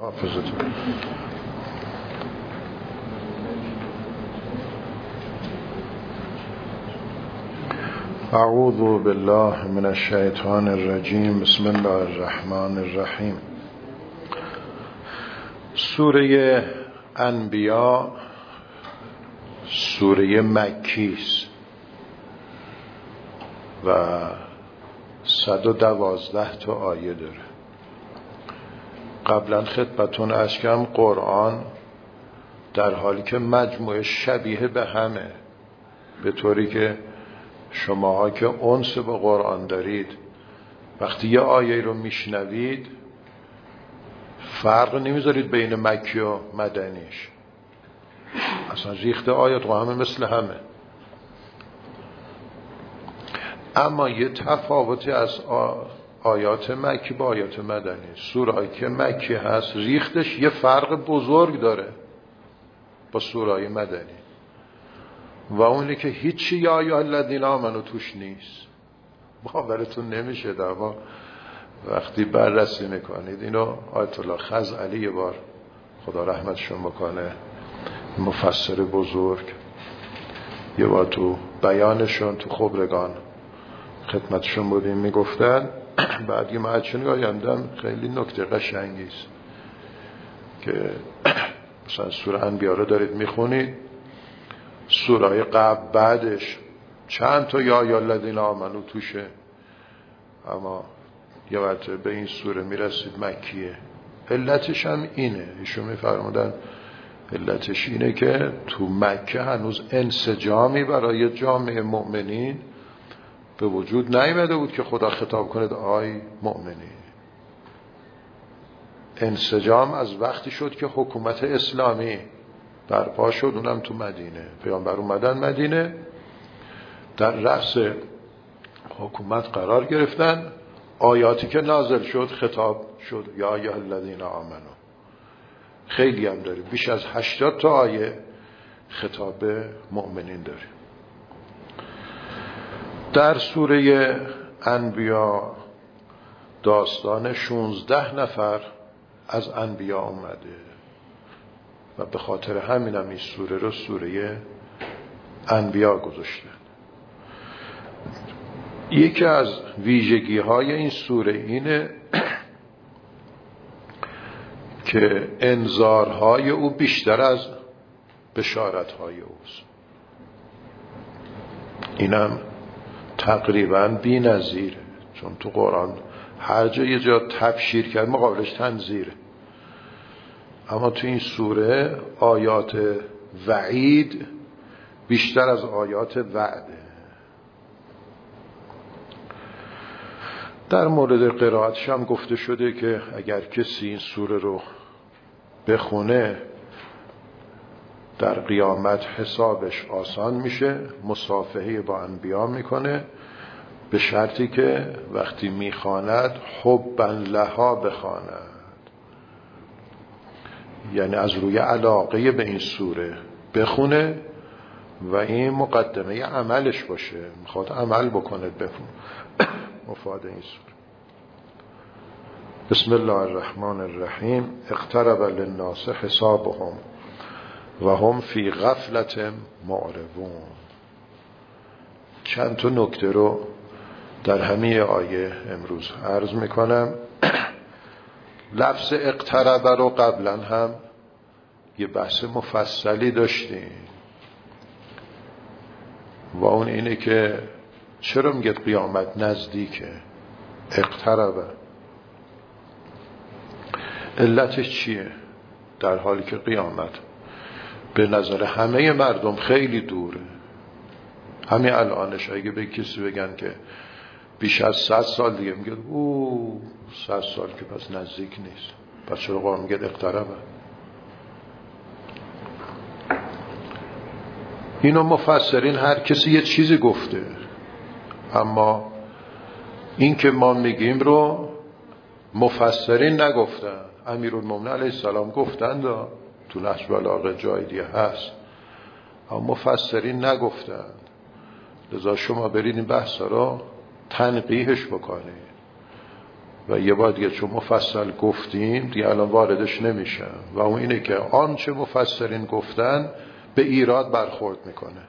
حافظتون. اعوذ بالله من الشیطان الرجیم. بسم الله الرحمن الرحیم. سوره انبیا سوره مکی است و 112 تا آیه داره. قبلا خدمتون عرض کردم قرآن در حالی که مجموعه شبیه به همه، به طوری که شماها که انس با قرآن دارید وقتی یه آیه رو میشنوید فرق نمیذارید بین مکی و مدنیش، اصلا ریخته آیات رو همه مثل همه. اما یه تفاوتی از آیات مکی با آیات مدنی. سوره‌ای که مکی هست ریختش یه فرق بزرگ داره با سوره‌های مدنی و اونی که هیچی یا ایها الذین آمنوا توش نیست. باورتون نمیشه در واقع وقتی بررسی میکنید. اینو آیت الله خزعلی یه بار خدا رحمتشون بکنه، مفسر بزرگ، یه بار تو بیانشون تو خبرگان خدمتشون بودیم میگفتن بعد یه معجون آیندم خیلی نکته قشنگیست که مثلا سوره انبیا رو دارید میخونید، سوره قبل بعدش چند تا یا الذین آمنو توشه، اما یه وقت به این سوره میرسید مکیه. علتش هم اینه، ایشون میفرمودن علتش اینه که تو مکه هنوز انسجامی برای جامعه مؤمنین به وجود نیامده بود که خدا خطاب کنه آی مؤمنین. انسجام از وقتی شد که حکومت اسلامی برپا شد، اونم تو مدینه. پیامبر اومدن مدینه، در رأس حکومت قرار گرفتن، آیاتی که نازل شد خطاب شد یا ایها الذین آمنو. خیلی هم داره، بیش از 80 تا آیه خطاب مؤمنین داره. در سوره انبیا داستان 16 نفر از انبیا اومده و به خاطر همین هم این سوره رو سوره انبیا گذاشتن. یکی از ویژگی های این سوره اینه که انذارهای او بیشتر از بشارتهای اوست. اینم تقریبا بی نظیره، چون تو قرآن هر جا یه جا تبشیر کرد مقابلش تنذیره، اما تو این سوره آیات وعید بیشتر از آیات وعده. در مورد قرائتش هم گفته شده که اگر کسی این سوره رو بخونه در قیامت حسابش آسان میشه، مصافحه با انبیا میکنه، به شرطی که وقتی میخواند حبا لها بخواند، یعنی از روی علاقه به این سوره بخونه و این مقدمه عملش باشه، میخواد عمل بکنه مفاد این سوره. بسم الله الرحمن الرحیم. اقترب للناس حسابهم و هم فی غفلت معرضون. چند تا نکته رو در همه آیه امروز عرض میکنم. لفظ اقترب رو قبلا هم یه بحث مفصلی داشتیم و اون اینه که چرا میگه قیامت نزدیکه؟ اقترب علتش چیه؟ در حالی که قیامت به نظر همه مردم خیلی دوره. همین الانش اگه به کسی بگن که بیش از 100 سال دیگه، میگه 100 سال که پس نزدیک نیست. پس چرا قرآن میگه اقتربه؟ اینو مفسرین هر کسی یه چیزی گفته، اما این که ما میگیم رو مفسرین نگفتن. امیرالمومنین علیه السلام گفتند، تو نهج البلاغه جای دیگه هست، اما مفسرین نگفتند. لذا شما برید این بحث رو تنقیحش بکنید و یه بار دیگه چون مفصل گفتیم دیگه الان واردش نمیشم، و اون اینه که آنچه مفسرین گفتن به ایراد برخورد میکنه.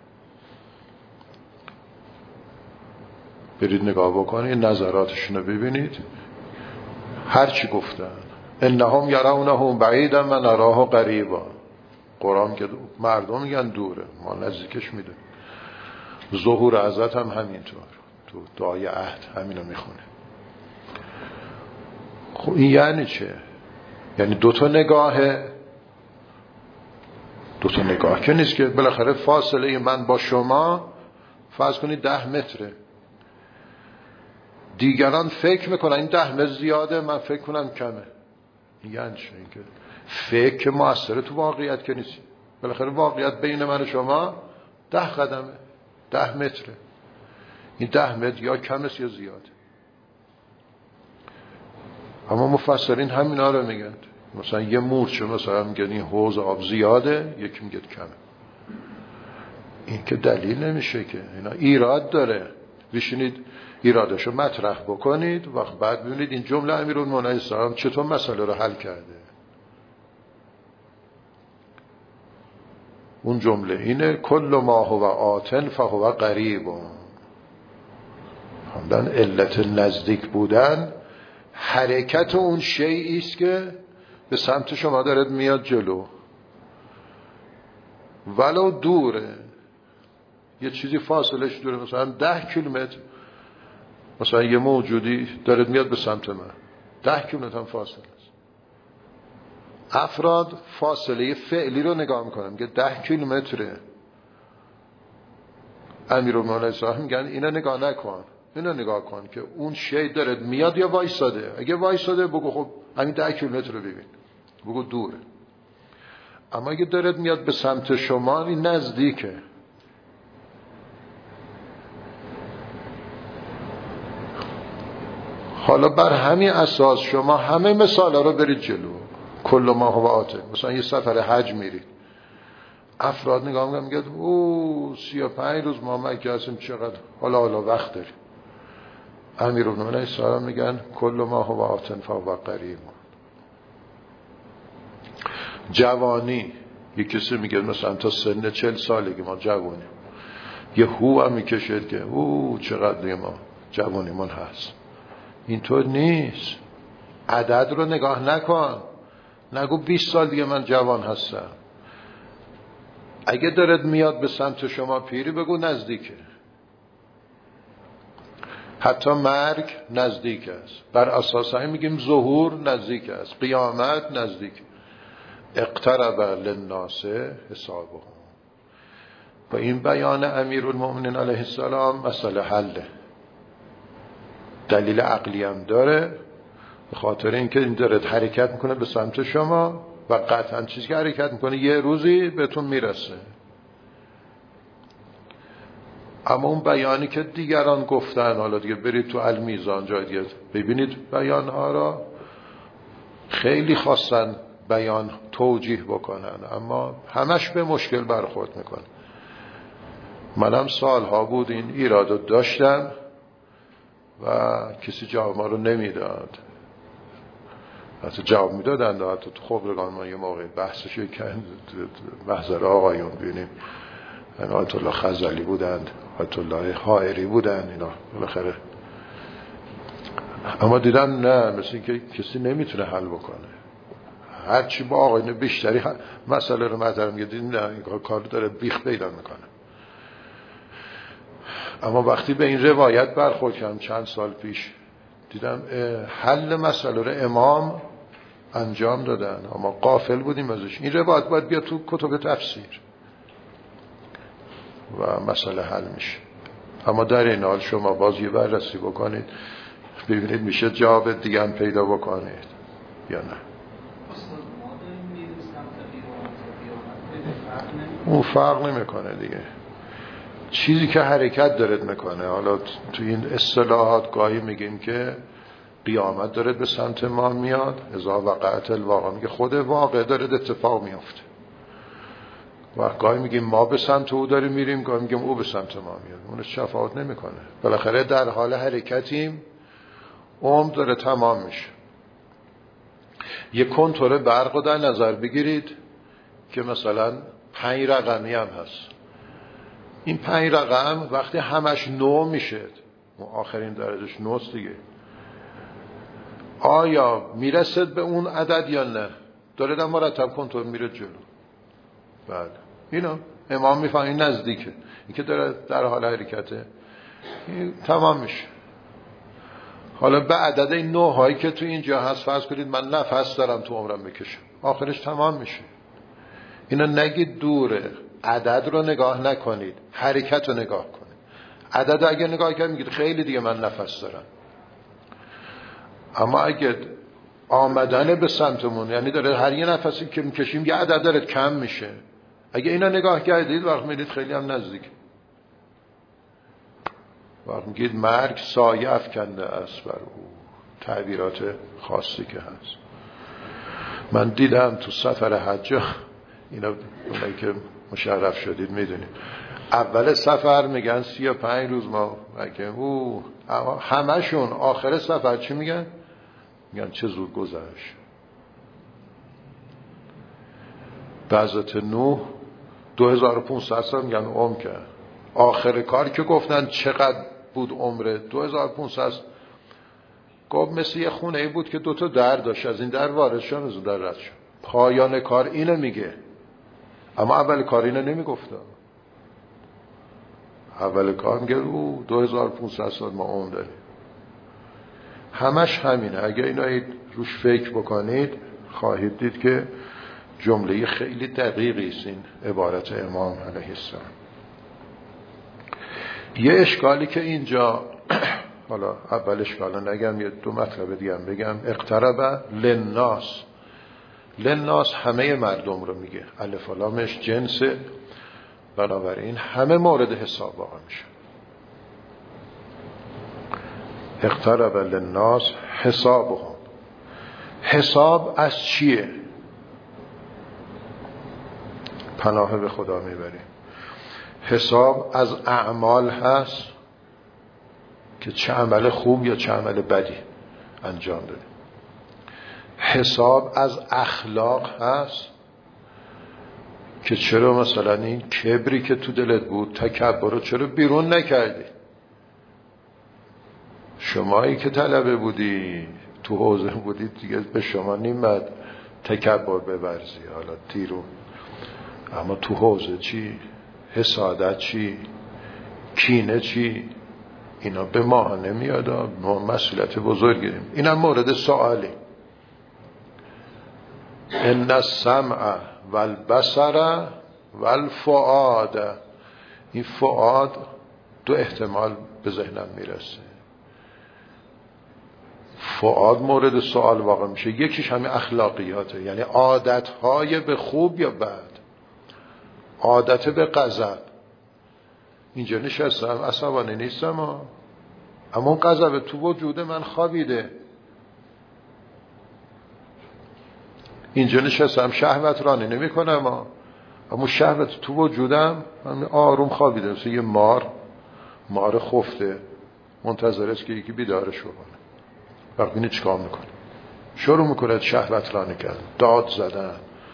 برید نگاه بکنید، نظراتشون رو ببینید، هر چی گفتن انهم یرونه بعیدا و نراه قریبا. قرآن که مردم میگن دوره، ما نزدیکش میدونیم. ظهور حضرت هم همینطور تو دعای عهد همینو میخونه. خب این یعنی چه؟ یعنی دوتا نگاه که نیست که بالاخره فاصله من با شما فرض کنید 10 متره، دیگران فکر میکنن این 10 متر زیاده، من فکر کنم کمه. یعنی چه؟ این که فکر مؤثره تو واقعیت که نیست. بالاخره واقعیت بین من و شما 10 قدمه، 10 متره. این 10 متر یا کمه یا زیاده. اما مفسرین همینا رو میگن. مثلا یه مورچه مثلا میگن این حوض آب زیاده، یکی میگه کمه. این که دلیل نمیشه که، اینا ایراد داره. بشینید ایرادشو مطرح بکنید و بعد ببینید این جمله امیرالمومنین السلام چطور مسئله رو حل کرده. اون جمله اینه کل ما هو آتن فهو قریب. همدن علت نزدیک بودن حرکت اون شیئی است که به سمت شما دارد میاد جلو، ولو دوره، یه چیزی فاصلش دوره، مثلا 10 کیلومتر، مثلا یه موجودی دارد میاد به سمت من، 10 کیلومتر هم فاصله است. افراد فاصله فعلی رو نگاه میکنن که 10 کیلومتره. امیرالمومنین صاحب میگن اینا نگاه نکن، اینا نگاه کن که اون شی دارد میاد یا وایساده. اگه وایساده بگو خب همین 10 کیلومتر رو ببین، بگو دوره. اما اگه دارد میاد به سمت شما، این نزدیکه. حالا بر همین اساس شما همه مثالا رو برید جلو. کل ما هو آته. مثلا یه سفر حج میرید، افراد نگاه میگن او 35 روز ما مکه هستیم، چقدر حالا وقت داریم. امیرالمومنین السلام میگن کل ما هو آتن فهو قریب. جوانی، یه کسی میگه مثلا تا سن 40 سالگی ما جوانی، یه هو هم میکشید که او چقدر ما جوانیمون هست. اینطور نیست. عدد رو نگاه نکن، نگو 20 سال دیگه من جوان هستم. اگه دارد میاد به سمت شما پیری، بگو نزدیکه. حتی مرگ نزدیک است. بر اساس همین میگیم ظهور نزدیک است، قیامت نزدیک. اقترب للناس حسابهم. با این بیان امیرالمومنین علیه السلام مسئله حله. دلیل عقلی هم داره، به خاطر اینکه این داره حرکت میکنه به سمت شما و قطعا چیزی که حرکت میکنه یه روزی بهتون میرسه. اما اون بیانی که دیگران گفتن، حالا دیگه برید تو المیزان جای دیگه ببینید بیانها را، خیلی خواستن بیان توجیه بکنن اما همش به مشکل برخورد میکنه. منم سالها بود این ایرادو داشتم و کسی جواب ما رو نمیداد. حتی جواب میدادن، حتی تو خبرگان ما یه موقع بحثشو کردن، محضر آقایون بینیم، آیت الله خزعلی بودند، آیت الله حائری بودند، اینا بالاخره. اما دیدم نه، مثل این که کسی نمیتونه حل بکنه. هرچی با آقایون بیشتری مسئله رو مطرح میگه، دیدیم نه، این کار داره بیخ پیدا میکنه. اما وقتی به این روایت برخورد کردم چند سال پیش، دیدم حل مسئله رو امام انجام دادن، اما غافل بودیم ازش. این روایت باید بیاد تو کتب تفسیر و مسئله حل میشه. اما در این حال شما باز یه بررسی بکنید، ببینید میشه جواب دیگه هم پیدا بکنید یا نه. اون فرق نمیکنه دیگه. چیزی که حرکت دارد میکنه. حالا تو این اصطلاحات گاهی میگیم که قیامت دارد به سمت ما میاد، اذا وقعت الواقع، میگه خود واقع دارد اتفاق میفته. و گاهی میگیم ما به سمت او داریم میریم، گاهی میگیم او به سمت ما میاد. اون شفاعت نمیکنه. بالاخره در حال حرکتیم. عمر داره تمام میشه. یه کنتور برق رو در نظر بگیرید که مثلا 5 رقمی هم هست. این 5 رقم وقتی همش 9 میشه، آخرین درجهش 9 دیگه، آیا میرسد به اون عدد یا نه؟ داره در مرتب کنتور میره جلو. بله اینا امام میفهم این نزدیکه، این که داره در حال حرکته، این تمام میشه. حالا به عدد این 9 هایی که تو اینجا هست فرض کنید من نفس دارم تو عمرم بکشم، آخرش تمام میشه. اینا نگید دوره، عدد رو نگاه نکنید، حرکت رو نگاه کنید. عدد اگه نگاه کنید میگید خیلی دیگه من نفس دارم، اما اگه آمدن به سمتمون یعنی داره هر یه نفسی که میکشیم یه عدد داره کم میشه، اگه اینا نگاه کردید وقت میدید خیلی هم نزدیک. وقت میگید مرگ سایه افکنده است بر او، تعبیرات خاصی که هست. من دیدم تو سفر حج، اینا اونایی که مشرف شدید میدونید، اول سفر میگن 35 روز ما مگه همشون آخر سفر چی میگن؟ میگن چه زود گذشت. بعضت نوح 2500 سال میگن عمر کرد. آخر کار که گفتن چقدر بود عمره 2500، گفت مثل یه خونه بود که 2 تا در داشت، از این در وارد شد از اون در رد شد. پایان کار اینو میگه، اما اول کار اینو نمیگفته. اول کار میگه 2500 سال ما عمر داریم. همش همینه. اگه اینا روش فکر بکنید خواهید دید که جمله خیلی دقیقی است این عبارت امام علیه السلام. یه اشکالی که اینجا، حالا اول اشکال نگم، یه 2 مطلب دیگه هم بگم. اقترب للناس، للناس همه مردم رو میگه، الف و لامش جنسه، بنابراین همه مورد حساب واقع میشه. اقترب للناس حسابهم. حساب از چیه؟ پناه به خدا میبریم. حساب از اعمال هست که چه عمل خوب یا چه عمل بدی انجام دادیم. حساب از اخلاق هست که چرا مثلا این کبری که تو دلت بود، تکبر رو چرا بیرون نکردی؟ شمایی که طلبه بودی تو حوزه بودی دیگه به شما نیمد تکبر ببرزی، حالا تیرون، اما تو حوزه چی؟ حسادت چی؟ کینه چی؟ اینا به ما نمیاد. ما مسئولیت بزرگیم. اینم مورد سوالی. ان السمع والبصر والفؤاد. این فؤاد 2 احتمال به ذهنم میرسه. فؤاد مورد سوال واقع میشه. یکیش همین اخلاقیاته، یعنی عادتهای به خوب یا بد. عادت به غضب، اینجا نشستم عصبانی نیستم اما اون غضب تو وجود من خوابیده. اینجا نشستم شهوت رانی نمی کنم اما شهوت تو وجودم من آروم خوابیده. مثل یه مار خفته منتظر است که یکی بیدارش بکنه. وقتی اینه چیکار میکنه؟ شروع میکنه شهوت رانی کردن، داد زدن،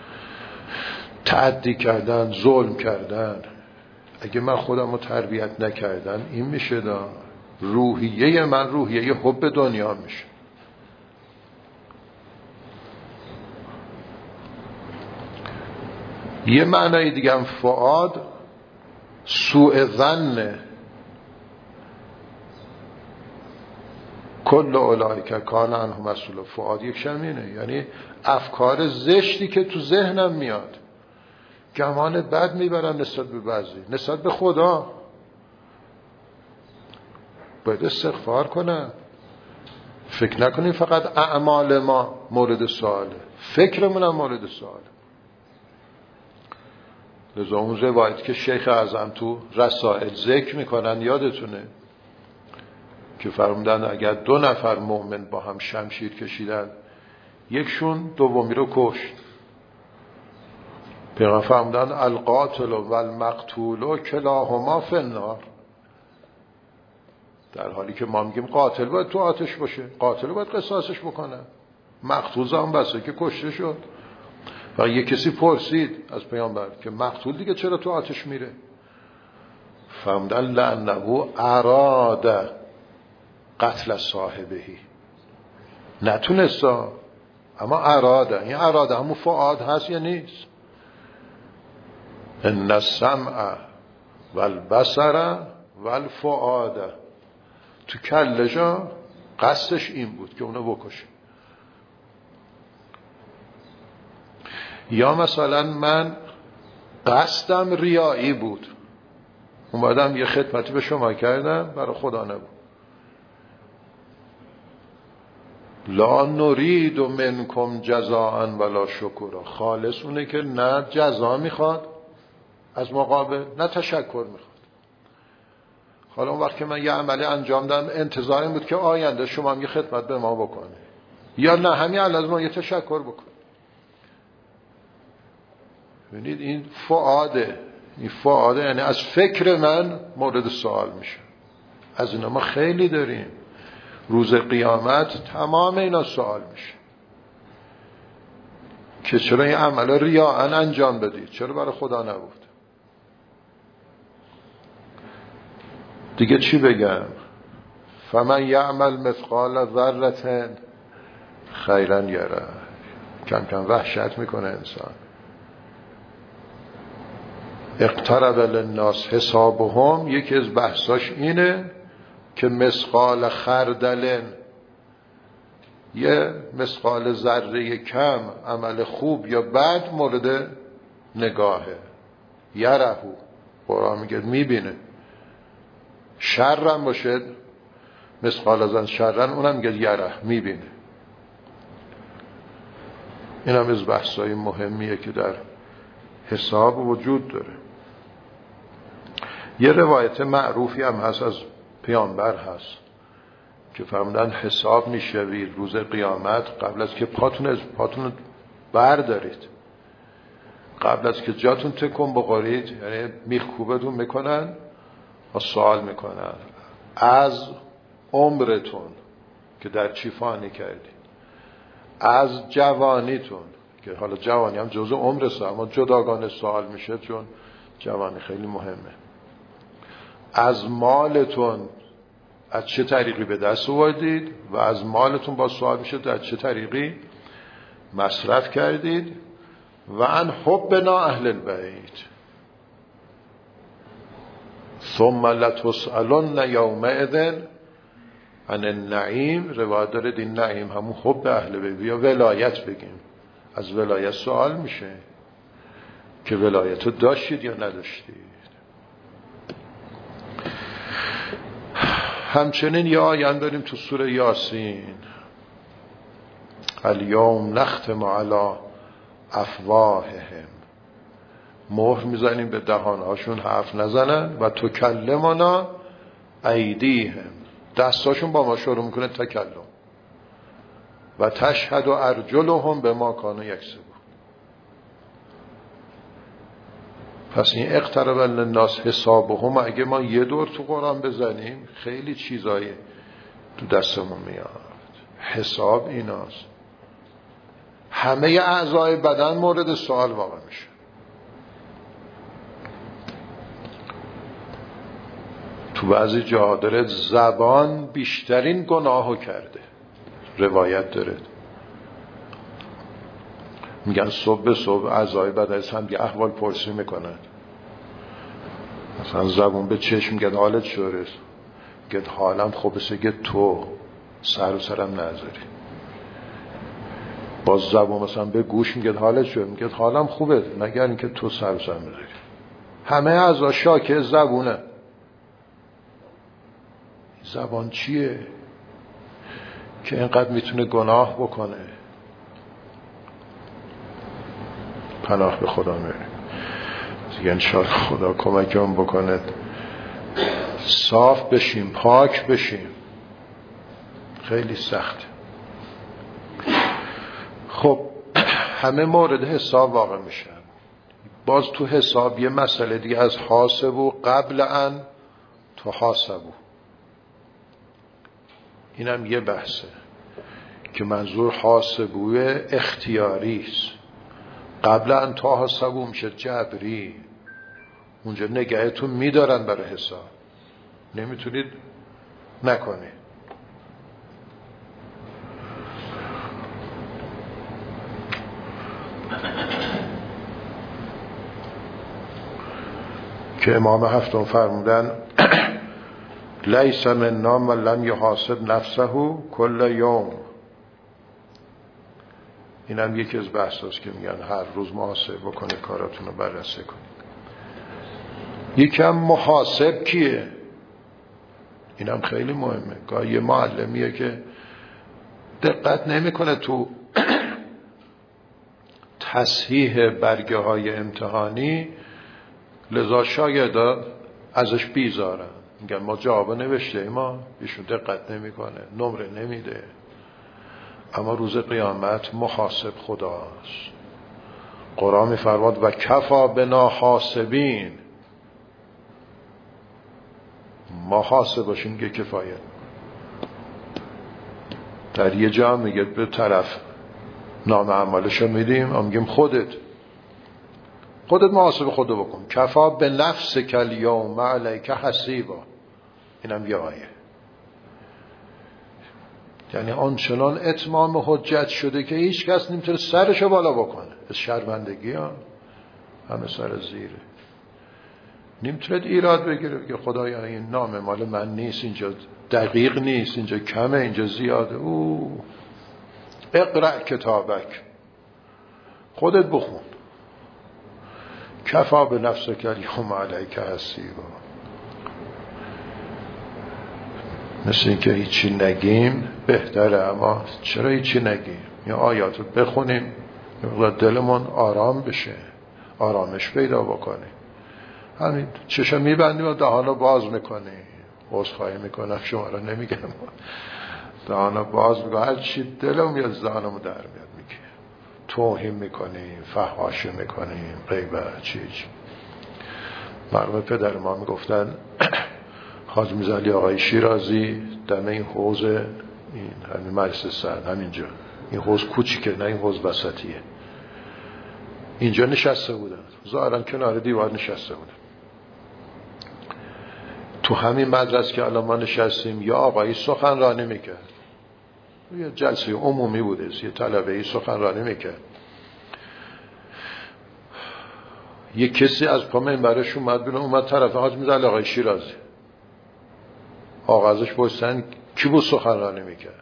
تعدی کردن، ظلم کردن. اگه من خودم رو تربیت نکردم این میشه روحیه من روحیه حب دنیا میشه. یه معنای دیگه هم فؤاد سوء ظن. کل اولئک کان عنه مسئول. فؤاد یک شمینه، یعنی افکار زشتی که تو ذهنم میاد، گمان بد میبرم نسبت به بعضی، نسبت به خدا. باید استغفار کنم. فکر نکنیم فقط اعمال ما مورد سواله، فکرمون هم مورد سواله. لذا اون روایت که شیخ اعظم تو رسائل ذکر میکنن یادتونه که فرمودن اگر 2 نفر مؤمن با هم شمشیر کشیدن، یکشون دومی رو کشت، پیغمبر فرمودن القاتل و المقتول کلاهما فی النار. در حالی که ما میگیم قاتل باید تو آتش باشه، قاتل باید قصاصش بکنه، مقتول زمان بسه که کشته شد. و یه کسی پرسید از پیامبر که مقتول دیگه چرا تو آتش میره؟ فهمدن لعنه اراد قتل صاحبهی، نتونستا اما اراده. این اراده همون فؤاد هست یا نیست؟ ان السمع والبصر والفؤاد، تو کلجا قصدش این بود که اونو بکشه. یا مثلا من قصدم ریایی بود، اومدم یه خدمتی به شما کردم برای خدا نبود. لا نرید منکم جزاء ولا شکورا، خالص اونه که نه جزا میخواد از مقابل نه تشکر میخواد. حالا اون وقت که من یه عملی انجام دادم انتظار این بود که آینده شما هم یه خدمت به ما بکنه، یا نه همین الان از ما یه تشکر بکنه. ببینید این فؤاده، این فؤاده یعنی از فکر من مورد سوال میشه. از اینا ما خیلی داریم، روز قیامت تمام اینا سوال میشه که چرا این عمل ریاء انجام بدید، چرا برای خدا نبود. دیگه چی بگم؟ فمن یعمل مثقال ذره خیرا یره. کم کم وحشت میکنه انسان. اقترب للناس حسابهم، یکی از بحثاش اینه که مثقال خردل، یه مثقال ذره کم عمل خوب یا بد مورد نگاهه. یرهو، قرآن میگه میبینه. شرم باشد مثقال ذره شرن، اونم میگه یره، میبینه. این هم از بحثای مهمیه که در حساب وجود داره. یه روایت معروفی هم هست از پیامبر هست که فرمودن حساب میشوید روز قیامت قبل از که پاتون بردارید، قبل از که جاتون تکون بخورید، یعنی میخکوبتون میکنن و سوال میکنن از عمرتون که در چی فانی کردید، از جوانیتون که حالا جوانی هم جزء عمرست اما جداگانه سوال میشه چون جوانی خیلی مهمه، از مالتون از چه طریقی به دست آوردید و از مالتون با سوال میشه در چه طریقی مصرف کردید، و عن حبنا اهل البیت ثم لتسألن یومئذ عن النعیم. روایت داره این نعیم همون حب اهل بیت یا ولایت بگیم. از ولایت سوال میشه که ولایت رو داشتید یا نداشتید. همچنین یه آیه داریم تو سوره یاسین، الیوم نختم علی افواههم، مهر میزنیم به دهانهاشون حرف نزنن، و تکلمنا ایدیهم، دستاشون با ما شروع میکنه تکلم، و تشهد ارجلهم بما کانوا یکسبون. پس این اقترب للناس حسابهم، اگه ما یه دور تو قرآن بزنیم خیلی چیزایی تو دستمون میاد. حساب ایناست. همه اعضای بدن مورد سوال واقع میشه. تو بعضی جاها داره زبان بیشترین گناهو کرده. روایت داره میگن صبح به صبح اعضای بدن هم یه احوال پرسی میکنن. مثلا زبان به چشم میگه حالت چطوره؟ میگه حالم خوبه. میگه تو سر و سرم نذاری. باز زبان مثلا به گوش میگه حالت چطوره؟ میگه حالم خوبه مگر اینکه تو سر و سرم نذاری. همه اعضا شاکه زبونه. زبان چیه که اینقدر میتونه گناه بکنه؟ پناه به خدا میره دیگه. انشاءالله خدا کمکم بکنه صاف بشیم، پاک بشیم. خیلی سخت. خب همه مورد حساب واقع میشن. باز تو حساب یه مسئله دیگه از حاسبو قبل ان تحاسبو. اینم یه بحثه که منظور حاسبوه اختیاری است. قبل ان تحاسبوا میشه جبری، اونجا نگهتون میدارن برای حساب، نمیتونید نکنید. که امام هفتم فرمودن لیس منا من لم یحاسب نفسه کل یوم. اینم یکی از بحثاست که میگن هر روز محاسبه بکنید، کاراتون رو بررسی کنید. یکم محاسب کیه؟ اینم خیلی مهمه. گاهی یه معلمیه که دقت نمیکنه تو تصحیح برگه های امتحانی، لذا شاگردا ازش بیزارن، میگن ما جواب نوشته ما، ایشون دقت نمیکنه، نمره نمیده. اما روز قیامت محاسب خداست. قرآن میفرماد و کفا بنا حاسبین، ما حاسب باشیم که کفایت. در یه جا میگه به طرف نام اعمالشو میدیم، میگیم خودت محاسب خودو بکن. کفا به نفس کل یوم علیک حسیبا. اینم یه آیه. یعنی آنچنان اتمام حجت شده که هیچ کس نمیتونه سرشو بالا بکنه. از شرمندگی ها همه سر زیره. نمیتونه ایراد بگیره بگه خدایا این نام مال من نیست، اینجا دقیق نیست، اینجا کمه، اینجا زیاده. او اقرأ کتابک، خودت بخون. کفا به نفسک الیوم علیک حسیبا. مثل این که هیچی نگیم بهتره، اما چرا هیچی نگیم؟ یا آیاتو بخونیم دلمون آرام بشه، آرامش پیدا بکنیم. همین چشم میبندیم و دهانو باز میکنیم. عذرخواهی میکنم شما را نمیگم، دهانو باز میکنیم، هر چی دلم میاد دهانمو در میاد میگه. توهین میکنیم، فحاشی میکنیم، غیبت چیز. مرحوم پدر ما میگفتن حاج میرزا آقای شیرازی دم این حوض، این همین مجلس سعد همینجا، این حوض کوچیکه، نه این حوض وسطیه، اینجا نشسته بودن، ظاهرا کنار دیوار نشسته بودن. تو همین مدرسه که الان ما نشستیم یا آقایی سخنرانی میکرد، یه جلسه عمومی بوده، یه طلبه‌ای سخنرانی میکرد. یه کسی از پا منبرش اومد بیرون، اومد طرف حاج میرزا آقای شیرازی. آقا ازش پرسیدن کی بود سخنرانی میکرد؟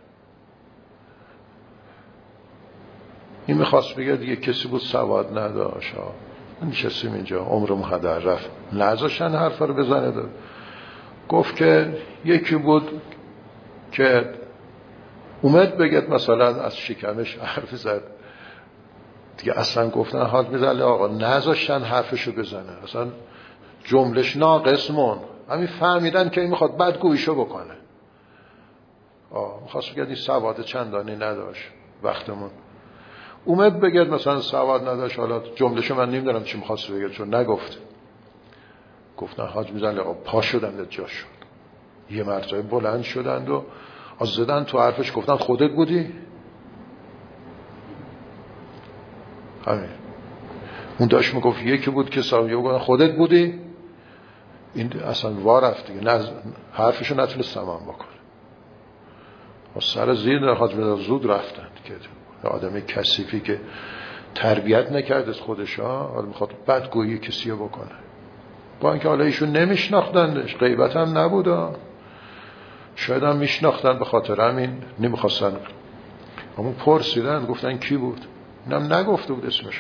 این میخواست بگه دیگه کسی بود سواد نداشت. نشستیم اینجا عمرم هدر رفت، نذاشتن حرفا رو بزنه. داد گفت که یکی بود که اومد بگه مثلا از شکمش حرف زد دیگه، اصلا گفتن حال میزنه آقا نذاشتن حرفشو بزنه، اصلا جملش ناقص مون، همین فهمیدن که این میخواد بدگوییشو بکنه. میخواست بگه این سواد چندانی نداشت. وقتمون اومد بگه مثلا سواد نداشت، حالا جملهشو من نمیدونم چی میخواست بگه چون نگفت. گفتن حاج میزنه آقا پا شدن جا شد، یه مرتبه بلند شدند و از زدن تو حرفش، گفتن خودت بودی؟ همین اون داشت میگفت یکی بود که سامیه بگن خودت بودی؟ این اصلا وارفت دیگه، حرفشو نتونست تمام بکنه. و سر زیر در حاج میزنه زود رفتن که آدم کثیفی که تربیت نکرد از خودش، حالا میخواد بدگویی کسی رو بکنه، با اینکه حالا ایشون نمیشناختندش، غیبت هم نبوده، شاید هم میشناختن، به خاطر همین نمیخواستن. اما پرسیدن گفتن کی بود؟ اینم نگفته بود اسمش.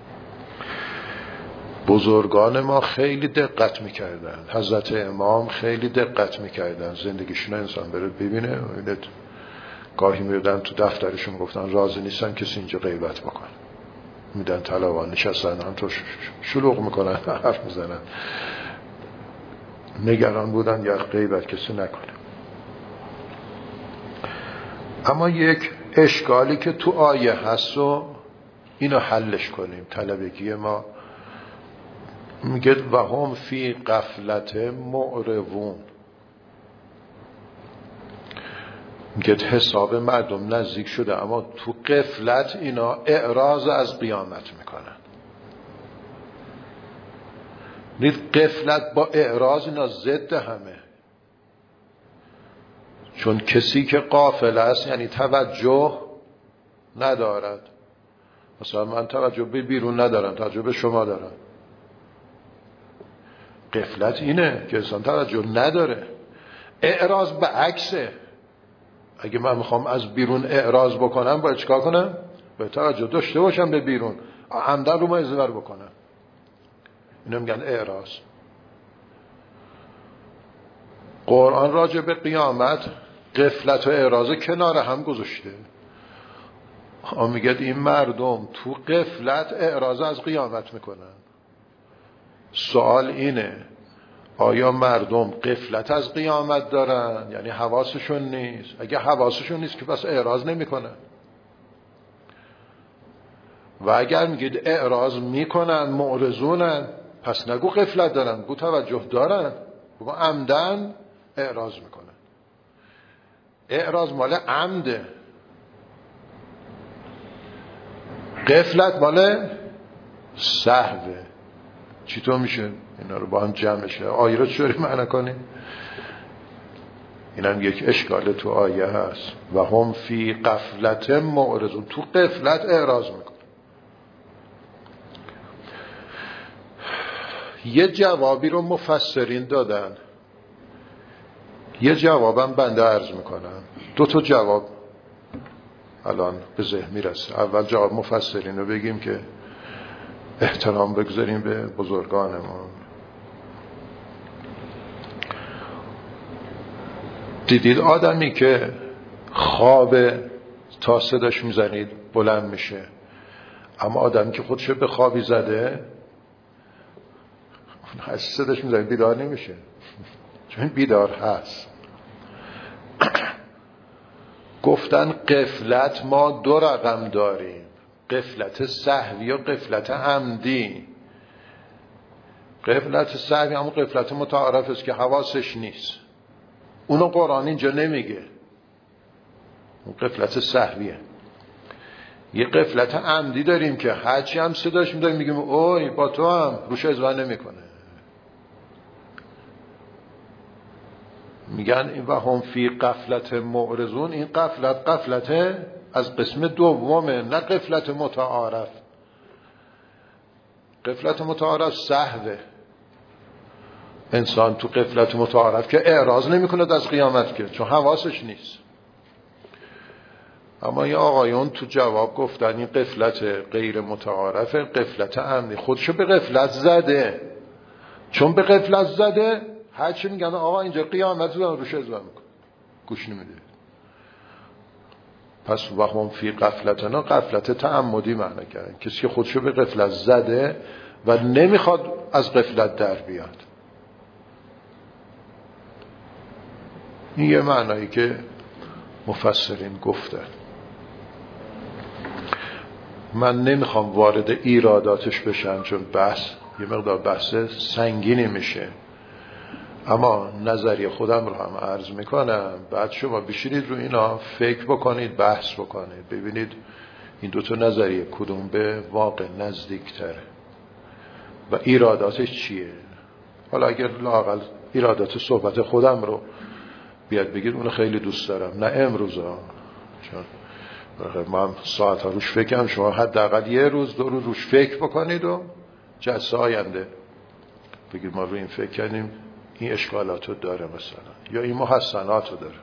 بزرگان ما خیلی دقت میکردن، حضرت امام خیلی دقت میکردن، زندگیشون انسان بره ببینه. گاهی میردن تو دفترشون گفتن راضی نیستن کسی اینجا غیبت بکنه، میدن طلبان نشستن هم تو شلوغ میکنن، حرف میزنن، نگران بودن یا غیبت کسی نکنه. اما یک اشکالی که تو آیه هست و اینو حلش کنیم، طلبگی ما میگه و هم فی غفلت معرضون. میگه حساب مردم نزدیک شده، اما تو غفلت اینا اعراض از قیامت میکنن. دید غفلت با اعراض اینا ضد همه. چون کسی که غافل است یعنی توجه ندارد. مثلا من توجه به بیرون ندارم، توجه به شما دارم. غفلت اینه که انسان توجه نداره. اعراض به عکسه. اگه من میخوام از بیرون اعراض بکنم باید چیکار کنم؟ باید توجه داشته باشم به بیرون، عمدن رو مایزور بکنم. اینو میگن اعراض. قرآن راجع به قیامت غفلت و اعراض کنار هم گذاشته. میگه این مردم تو غفلت اعراض از قیامت میکنن. سوال اینه آیا مردم غفلت از قیامت دارن؟ یعنی حواسشون نیست؟ اگه حواسشون نیست که پس اعراض نمیکنن. و اگر میگید اعراض میکنن، معرضونن، پس نگو غفلت دارن، بگو توجه دارن، بگو عمدن اعراض میکنن. اعراض مال عمده، غفلت مال سهوه. چطور میشه اینا رو با هم جمع شه؟ آیه رو چطوری معنی کنیم؟ اینم یک اشکال تو آیه هست. و هم فی غفلت معرضون، تو غفلت اعراض میکن. یه جوابی رو مفسرین دادن، یه جوابم بنده عرض میکنم. دو تا جواب الان به ذهن میرسه. اول جواب مفسرین رو بگیم که احترام بگذاریم به بزرگانمون. دیدید آدمی که خواب تا صداش میزنید بلند میشه، اما آدمی که خودشو به خوابی زده صداش میزنید بیدار نمیشه، چون بیدار هست. گفتن غفلت ما دو رقم داریم، غفلت سهوی و غفلت عمدی. غفلت سهوی همون غفلت متعارف است که حواسش نیست، اونو قرآن اینجا نمیگه، اون غفلت سهویه. یه غفلت عمدی داریم که هرچی هم صداش میداریم میگیم اوی با تو هم، روش ازوان نمیکنه. میگن این و هم فی غفلت معرضون، این غفلت از قسم دومه، نه غفلت متعارف. غفلت متعارف سهوه. انسان تو غفلت متعارف که اعراض نمیکنه از قیامت که، چون حواسش نیست. اما یه آقایون تو جواب گفتن این غفلت غیر متعارف، غفلت عمدی. خودشو به غفلت زده، چون به غفلت زده هرچی میگن آقا اینجا قیامت رو روش ازوان میکن، گوش نمیده. پس وهم فی غفلتنا غفلت تعمدی معنی کردن، کسی که خودشو به غفلت زده و نمیخواد از غفلت در بیاد. این یه معنایی که مفسرین گفتن. من نمیخوام وارد ایراداتش بشم چون بحث یه مقدار بحث سنگینی میشه، اما نظریه خودم رو هم عرض میکنم. بعد شما بشینید رو اینا فکر بکنید، بحث بکنید، ببینید این دوتا نظریه کدوم به واقع نزدیک تره و ایراداتش چیه. حالا اگر لااقل ایرادات صحبت خودم رو بیاد بگید، اونو خیلی دوست دارم، نه امروزا، چون من ساعت ها روش فکرم، شما حداقل یه روز دو روز روش فکر بکنید و جلسه آینده بگید ما رو این فکر کردیم، این اشکالاتو داره مثلا، یا این محسناتو داره.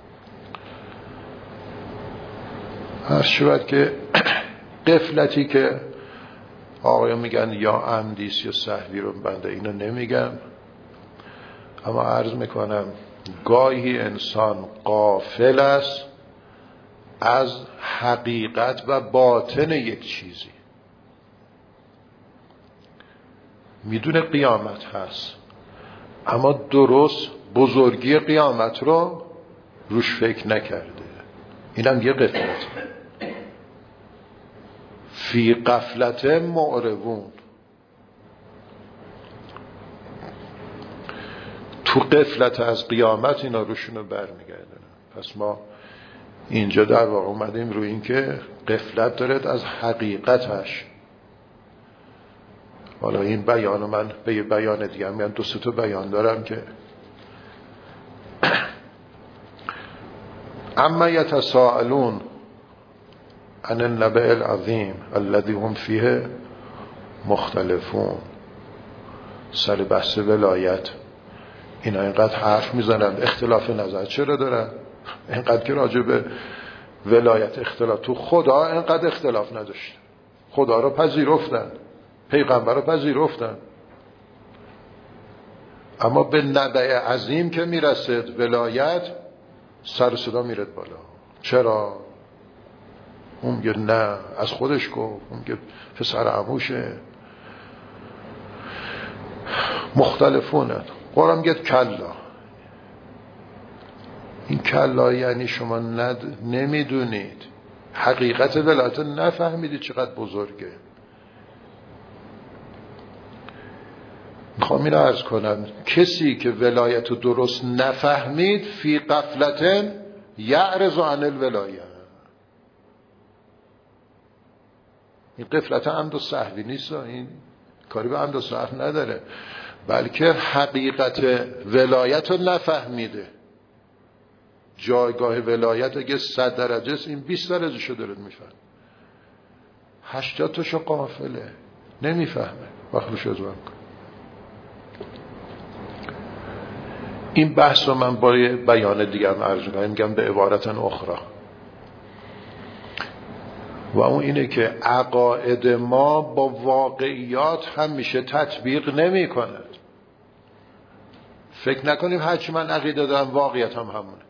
هر شود که غفلتی که آقایان میگن یا عمدیست یا سهوی رو بنده اینو نمیگم، اما عرض میکنم گاهی انسان غافل است از حقیقت و باطن یک چیزی. میدونه قیامت هست، اما درست بزرگی قیامت رو روش فکر نکرده. اینم یه غفلت. فی غفلت معرضون، تو غفلت از قیامت اینا روشونو برمیگردن. پس ما اینجا در واقع اومدیم روی این که غفلت دارد از حقیقتش. حالا این بیانو من به یه بیان دیگه میگم، 2-3 تا بیان دارم که اما یتساءلون عن النبأ العظیم الذی هم فیه مختلفون. سر بحث ولایت اینا اینقدر حرف میزنن، اختلاف نظر چرا دارن؟ اینقدر که راجع به ولایت اختلاف، تو خدا اینقدر اختلاف نداشت. خدا رو پذیرفتن، پیغمبر رو پذیرفتن، اما به نبأ عظیم که میرسد ولایت سر صدا میرد بالا. چرا؟ اون میگه نه از خودش گفت، اون میگه پسر عموشه. مختلفونن. قرآن میگه کلا. این کلا یعنی شما نمیدونید حقیقت ولایت، نفهمیدید چقدر بزرگه. میخوام این رو عرض کنم، کسی که ولایت رو درست نفهمید فی غفلتن یعرض عن الولایه. این غفلت عمد و سهوی نیست، این کاری به عمد و سهو نداره، بلکه حقیقت ولایت رو نفهمیده. جایگاه ولایت اگه 100 درجه است، این 20 درجه شو داره میفهم. 80 تاشو غافله، نمیفهمه، وقتش از وقت. این بحث رو من با بیان دیگه هم عرض می‌کنم، میگم به عبارت اخرى، و اون اینه که عقاید ما با واقعیات هم میشه تطبیق نمی کند. فکر نکنیم هرچی من عقیده دارم واقعیت هم همونه.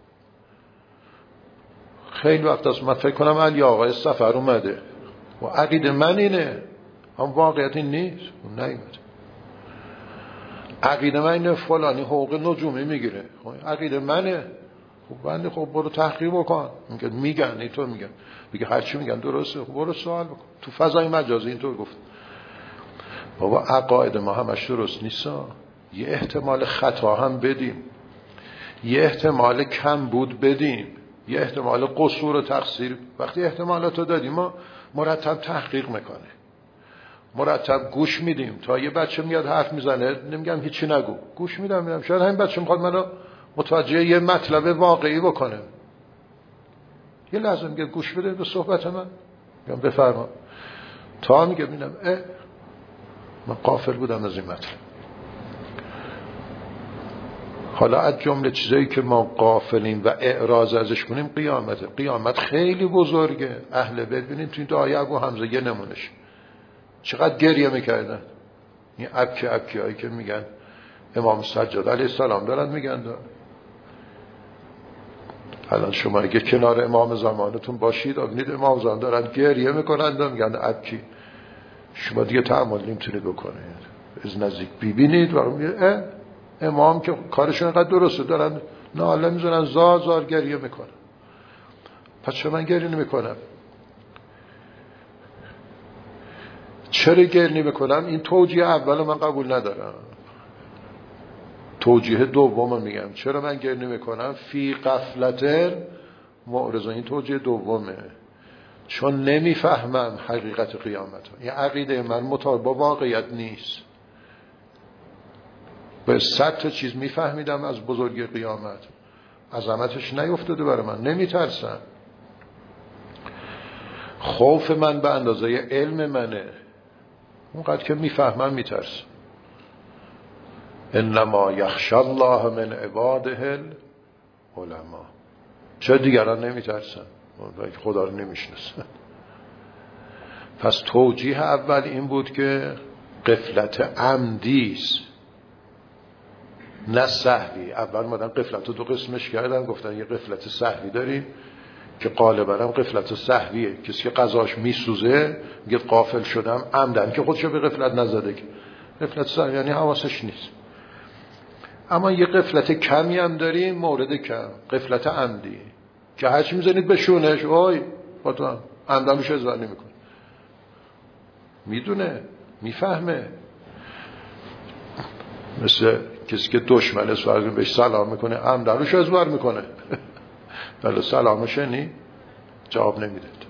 خیلی وقت است من فکر کنم علی آقای سفر اومده و عقیده من اینه، هم واقعیت این نیست، اون نیومده. عقیده من اینه فلانی حقوق نجومی میگیره، عقیده منه. خب بنده خب برو تحقیق بکن. میگن اینطور میگن، میگه هرچی میگن درسته، خب برو سوال بکن. تو فضای مجازی اینطور گفت. بابا عقاید ما همش درست نیست، یه احتمال خطا هم بدیم، یه احتمال کم بود بدیم، یه احتمال قصور و تقصیر. وقتی احتمالاتو دادیم ما مرتب تحقیق میکنه، مرتب گوش میدیم. تا یه بچه میاد حرف میزنه نمیگم هیچی نگو، گوش میدم شاید همین بچه میخواد منو متوجه یه مطلب واقعی بکنه. یه لحظه میگه گوش بده به صحبت من، میگم بفرما. تا میگه ببینم من غافل بودم از این مطلب. حالا از جمله چیزایی که ما غافلیم و اعراض ازش کنیم قیامته. قیامت خیلی بزرگه. اهل بیت ببینید تو این دعای ابو حمزه یه نمونش چقدر گریه میکردن. این ابکی هایی که میگن امام سجاد علیه السلام دارن میگن الان شما اگه کنار امام زمانتون باشید ببینید امام زمان دارن گریه میکنن میگن ابکی. شما دیگه تحمل نمیتونید بکنید، از نزدیک ببینید و میگه امام که کارشون اینقدر درسته دارن ناله میزنن زار گریه میکنن. پس چرا من گریه نمیکنم؟ چرا گریه نمیکنم؟ این توجیه اول من قبول ندارم، توجیه دوم میگم. چرا من گریه نمیکنم؟ فی غفلت معرض. این توجیه دومه، چون نمیفهمم حقیقت قیامت. این عقیده من مطابق با واقعیت نیست. به 100 تا چیز میفهمیدم از بزرگی قیامت، عظمتش نیفتاده برای من، نمیترسم. خوف من به اندازه علم منه، اونقدر که میفهمم میترسم. انما یخشی الله من عباده العلماء. چه دیگران نمیترسن؟ خدا رو نمیشناسن. پس توجیه اول این بود که غفلت عمدی است نه سهوی. اول مدن غفلت رو 2 قسمش کردن، گفتن یه غفلت سهوی داریم که غالبا هم غفلت سهویه. کسی که قضاش میسوزه میگه غافل شدم عمدن، که خودشو به غفلت نزده. که غفلت سهوی یعنی حواسش نیست. اما یه غفلت کمی هم داریم، مورد کم، غفلت عمدی، که هرچی میزنید به شونش اوی با تو هم عمدنش ازور نمیکن. میدونه، میفهمه. مثل کسی که دشمن است فرض بهش سلام میکنه عمدنش ازور میکنه. ولی سلامش نی جواب نمیدید.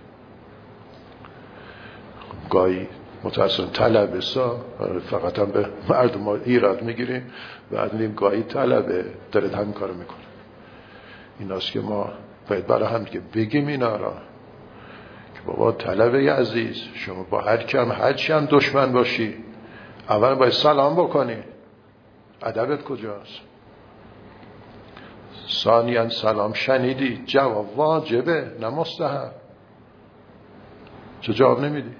گاهی متأسفانه طلبسا فقط هم به مردم ایراد میگیریم، بعد میگیم گاهی طلبه داره همین کارو میکنه. ایناست که ما باید برای هم دیگه بگیم اینا را که بابا طلبه عزیز، شما با هر چی هم دشمن باشی اول باید سلام بکنی. ادبت کجاست؟ ثانیاً سلام شنیدی، جواب واجبه نه مستحب. چه جواب نمیدی؟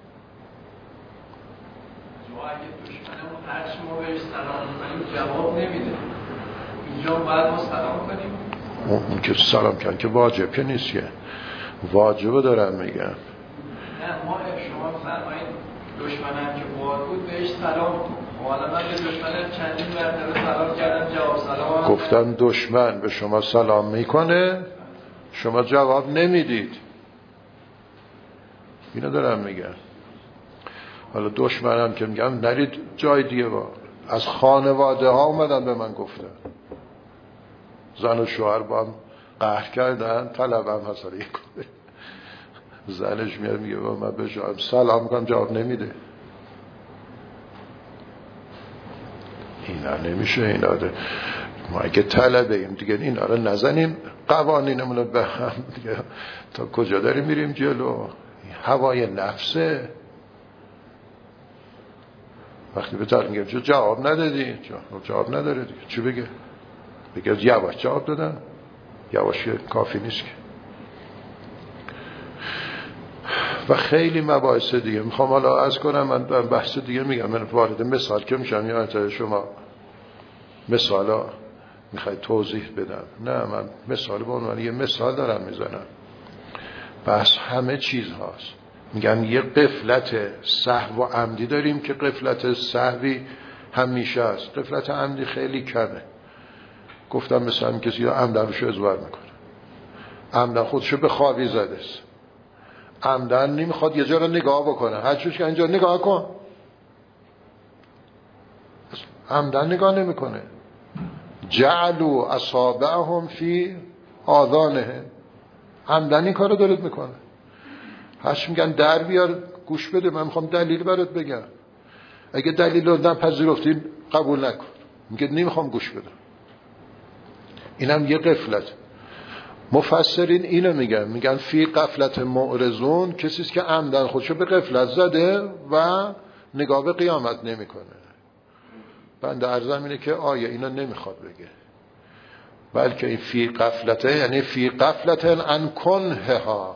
هر چی ما بهش سلام میکنیم جواب نمیده، اینجا باید ما سلام کنیم. اون که سلام کن که واجب که نیست، که واجبه دارم میگم. نه ما شما فرمایید دشمنم که بار بود بهش سلام کن. حالا من به دشمنم چندین مرتبه سلام کردم جواب سلام گفتم دشمن به شما سلام میکنه شما جواب نمیدید. اینو دارم میگم. حالا دشمنم که میگم نرید جای دیگه. با از خانواده ها اومدن به من گفتن زن و شوهر با هم قهر کردن، طلبم حسالی کنه، زنش میاد میگه با من به جواب سلام میکنم جواب نمیده. اینا نمیشه. اینا ما اگه طلبه ایم دیگه اینا رو نزنیم قوانینمون رو به هم دیگه. تا کجا داریم میریم جلو؟ هوای نفسه. وقتی به طرف میگم چه جواب ندادی، جواب نداره دیگه چی بگه؟ بگه یواش جواب دادم. یواش کافی نیست که. و خیلی مباحث دیگه میخوام حالا عرض کنم. من بحث دیگه میگم، من وارد مثال که میشم یا انتظار شما مثالا میخوای توضیح بدم. نه، من مثال به عنوان یه مثال دارم میزنم. بحث همه چیز هاست. میگم یه غفلت سهو و عمدی داریم که غفلت سهوی همیشه است، غفلت عمدی خیلی کمه. گفتم مثلا کسی عمدن روشو ازور میکنه، عمدن خودشو به خوابی زده است، عمدن نمیخواد یه جا رو نگاه بکنه، هر چیز که اینجا نگاه کن، عمدن نگاه نمیکنه. جعلوا اصابعهم فی آذانهم، عمدن این کارو دارد میکنه. هرچی میگن در بیار گوش بده، من میخوام دلیل برات بگم. اگه دلیل رو نپذیرفتین قبول نکن. میگه نمیخوام گوش بدم. اینم یه غفلت. مفسرین اینو میگن فی غفلت معرضون، کسی است که عمدن خودشو به غفلت زده و نگاه به قیامت نمیکنه. بنده عرضم اینه که آیه اینو نمیخواد بگه، بلکه این فی غفلته یعنی فی غفلت ان کنها.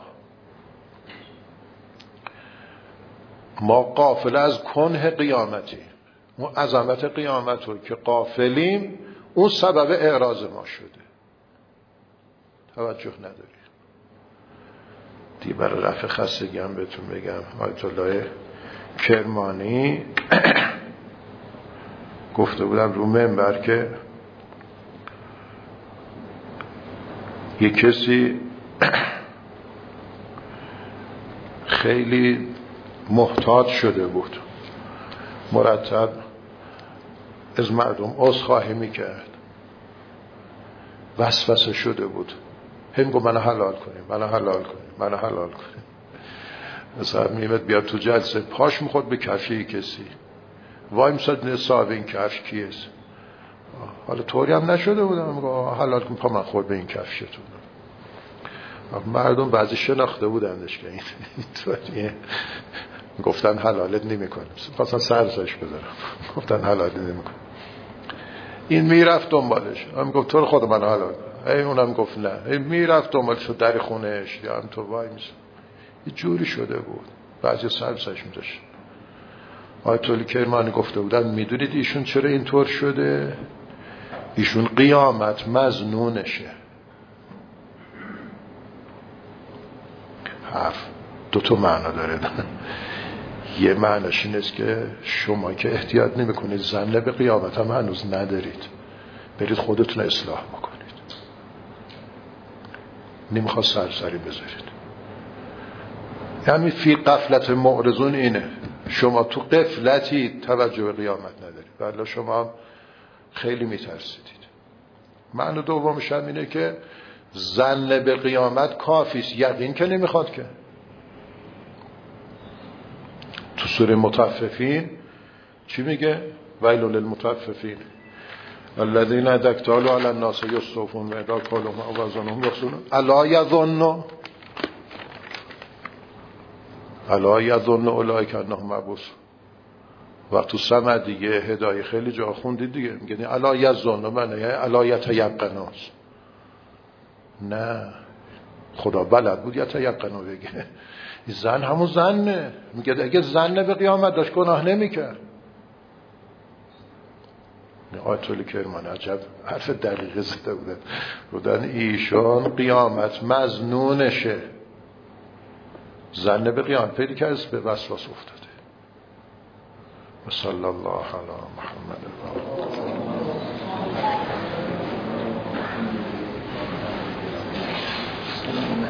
ما غافل از کنه قیامتی، اون عظمت قیامت رو که غافلیم، اون سبب اعراض ما شده، توجه نداریم. دیگه برای رفع خستگی هم بهتون بگم، آیت الله کرمانی گفته بودم رو منبر که یه کسی خیلی محتاط شده بود، مرتب از مردم عذرخواهی میکرد، وسوسه شده بود، هم گفت منو حلال کنیم، منو حلال کنیم، منو حلال کنیم. مثلا میمد بیاد تو جلسه، پاش میخورد به کفش کسی، وای میساد صاحب این کفش کیست؟ حالا طوری هم نشده بودم، میگه حلال کن، پا من خورد به این کفشتون. مردم بعضی شناخته بودندش که اینطوریه، گفتن حلالت نمی کنیم، خواستن سرزش بذارم، گفتن حلالت نمی کنیم. این میرفت دنبالش، هم گفت تو رو خود من حلال کن، اونم گفت نه. این میرفت دنبالش در خونهش، یا هم تو وای میشه، یه جوری شده بود. بعضی سرزش میداشت. آیت الله کرمانی گفته بودن میدونید ایشون چرا اینطور شده؟ ایشون قیامت مظنونشه. حرف دو تا معنا داره. یه معناش این است که شما که احتیاط نمی کنید، ظن به قیامت هم هنوز ندارید، برید خودتون اصلاح بکنید، نمیخواد سرسری بذارید. یعنی فی غفلت معرضون اینه، شما تو غفلتی توجه به قیامت ندارید، بله شما خیلی میترسیدید. معنی دومش هم اینه که ظن به قیامت کافیست، یقین که نمیخواد که. تو سوره مطففین چی میگه؟ ویل للمطففین الذین اذا اکتالوا علی الناس یستوفون و اذا کالوهم او وزنهم یخسرون الا یظن اولئک انهم مبعوثون. وقت تو سمع دیگه هدایه خیلی جا خوندید دیگه، میگه الا یظن، معنی الا یتیقنوا. نه، خدا بلد بود یتیقنوا بگه. زن همون زنه، میگه اگه زن به قیامت داشت گناه نمیکرد. آیت الله کرمانی عجب حرف دقیقه زده بودن ایشان قیامت مظنونشه، زن به قیامت پیدا کرد به وسواس افتاده. و صلی الله علی محمد.